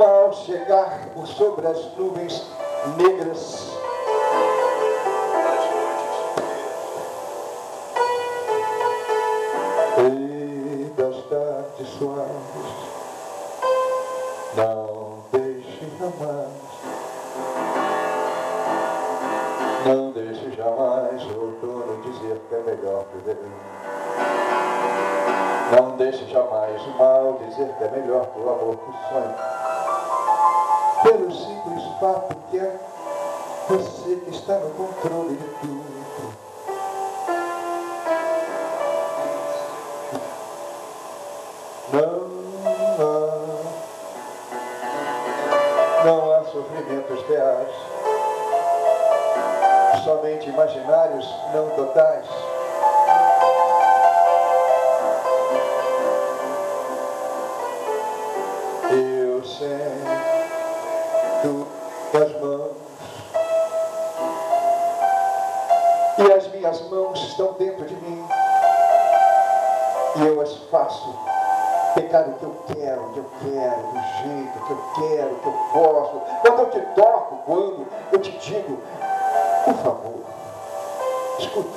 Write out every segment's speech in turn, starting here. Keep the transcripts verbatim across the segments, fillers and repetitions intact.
mal chegar por sobre as nuvens negras, e das tardes suaves, não deixe jamais, não deixe jamais o outono dizer que é melhor que o verão. Não deixe jamais o mal dizer que é melhor que o amor que o sonho. Pelo simples fato que é você que está no controle de tudo. Não há, não há sofrimentos reais, somente imaginários, não totais. Eu sinto as mãos, e as minhas mãos estão dentro de mim, e eu as faço pegar o que eu quero, o que eu quero, do jeito que eu quero, que eu posso. Quando eu te toco, quando eu te digo, por favor, escuta,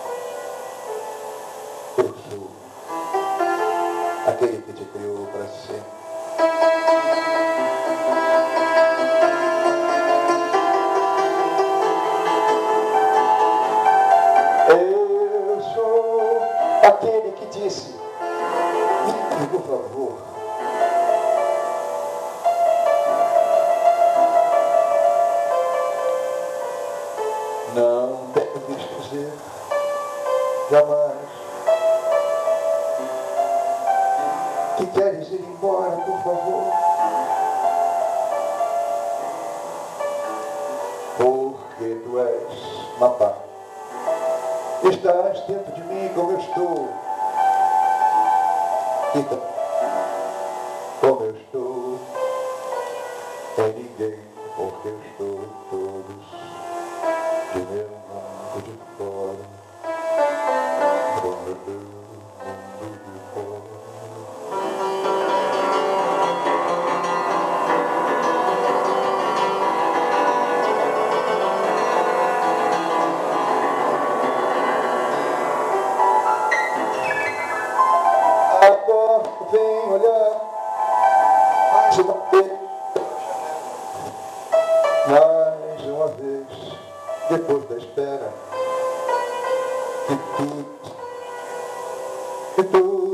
eu sou aquele que te criou para sempre. Eu sou aquele que disse, me por favor, não deves dizer jamais que queres ir embora, por favor, porque tu és Mapá. Estás dentro de mim como eu estou. Então, como eu estou, é ninguém, porque eu estou todos de meu mundo de fora, do meu mundo de fora. Agora vem olhar mais uma vez, mais uma vez, depois da espera, que tudo, que tudo